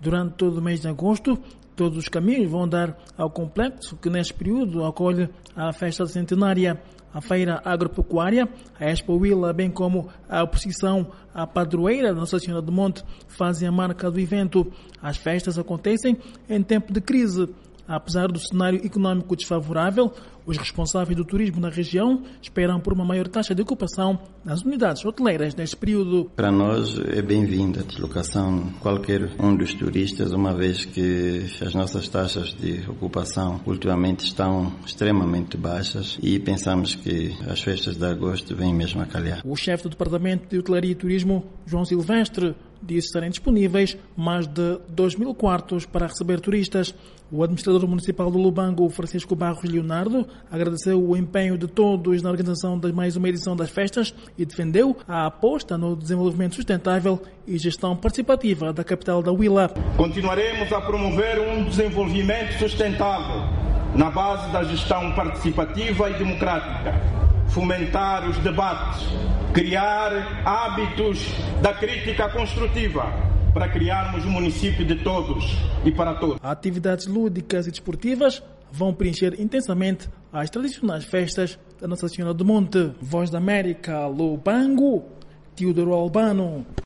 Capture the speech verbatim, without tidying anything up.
Durante todo o mês de agosto, todos os caminhos vão dar ao complexo que neste período acolhe a festa centenária, a feira agropecuária, a Expo Willa, bem como a procissão à padroeira da Nossa Senhora do Monte fazem a marca do evento. As festas acontecem em tempo de crise. Apesar do cenário econômico desfavorável, os responsáveis do turismo na região esperam por uma maior taxa de ocupação nas unidades hoteleiras neste período. Para nós é bem-vinda a deslocação de qualquer um dos turistas, uma vez que as nossas taxas de ocupação ultimamente estão extremamente baixas e pensamos que as festas de agosto vêm mesmo a calhar. O chefe do Departamento de Hotelaria e Turismo, João Silvestre, disse estarem disponíveis mais de dois mil quartos para receber turistas. O administrador municipal do Lubango, Francisco Barros Leonardo, agradeceu o empenho de todos na organização de mais uma edição das festas e defendeu a aposta no desenvolvimento sustentável e gestão participativa da capital da Willa. Continuaremos a promover um desenvolvimento sustentável na base da gestão participativa e democrática, fomentar os debates, criar hábitos da crítica construtiva para criarmos um município de todos e para todos. Atividades lúdicas e desportivas vão preencher intensamente as tradicionais festas da Nossa Senhora do Monte. Voz da América, Lubango, Teodoro Albano.